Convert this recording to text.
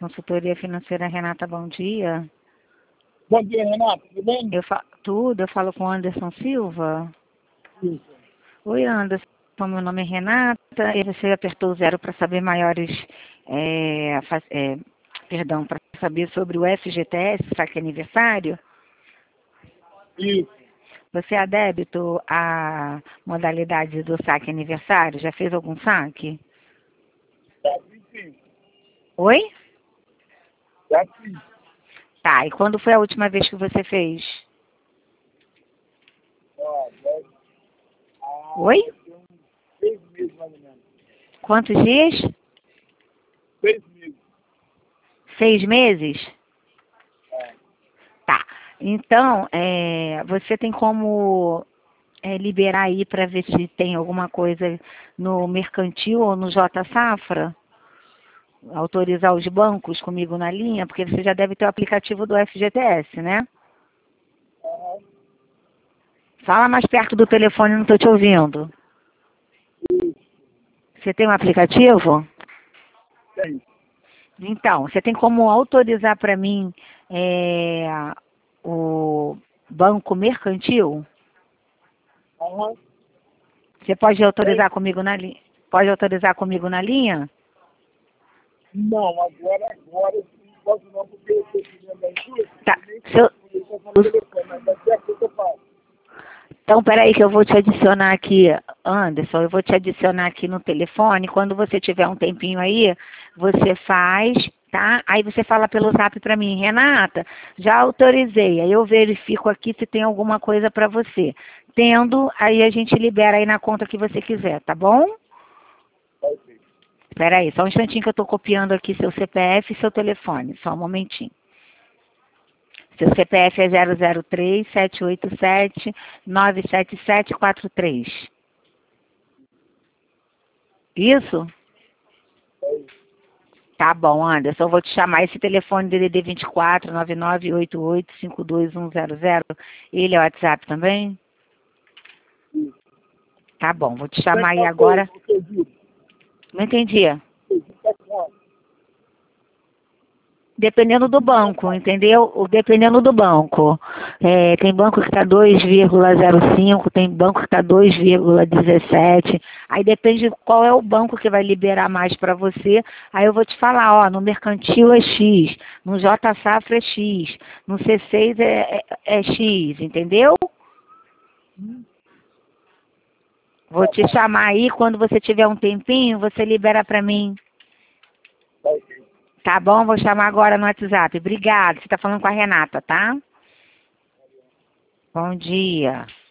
Consultoria Financeira Renata, bom dia. Bom dia, Renato, tudo bem? Eu falo com Anderson Silva. Isso. Oi, Anderson, meu nome é Renata, e você apertou o 0 para saber maiores, para saber sobre o FGTS, saque aniversário. Isso. Você é adepto à modalidade do saque aniversário? Já fez algum saque? Já fiz sim. Oi? Já fiz. Tá, e quando foi a última vez que você fez? Ó, Oi? vai ter uns 6 meses mais ou menos. Quantos dias? 6 meses. 6 meses? É. Tá. Então, você tem como liberar aí para ver se tem alguma coisa no mercantil ou no J Safra? Autorizar os bancos comigo na linha? Porque você já deve ter o aplicativo do FGTS, né? Aham. Fala mais perto do telefone, não estou te ouvindo. Isso. Você tem um aplicativo? Tem. Então, você tem como autorizar para mim o banco mercantil? Aham. Você pode Tem? autorizar comigo na linha? Pode autorizar comigo na linha? Não, agora sim, não posso não, porque eu estou precisando da indústria Tá. e nem Seu- ele está no telefone, mas daqui a pouco eu faço. Então, peraí que eu vou te adicionar aqui, Anderson, eu vou te adicionar aqui no telefone. Quando você tiver um tempinho aí, você faz, tá? Aí você fala pelo zap para mim, Renata, já autorizei. Aí eu verifico aqui se tem alguma coisa para você. Tendo, aí a gente libera aí na conta que você quiser, tá bom? Vai ser. Peraí, só um instantinho que eu estou copiando aqui seu CPF e seu telefone, só um momentinho. Seu CPF é 003-787-97743. Isso? Tá bom, Anderson. Eu vou te chamar esse telefone DDD 24 9988 52100. Ele é o WhatsApp também? Isso. Tá bom, vou te Como é chamar que aí tá agora. o seu Gil? Não entendi. O Gil tá quanto? Dependendo do banco, entendeu? Dependendo do banco. Tem banco que está 2,05, tem banco que está 2,17. Aí depende qual é o banco que vai liberar mais para você. Aí eu vou te falar, ó, no mercantil é X, no J Safra é X, no C6 é X, entendeu? Vou te chamar aí, quando você tiver um tempinho, você libera para mim. Vai ser. Tá bom? Vou chamar agora no WhatsApp. Obrigada. Você está falando com a Renata, tá? Bom dia.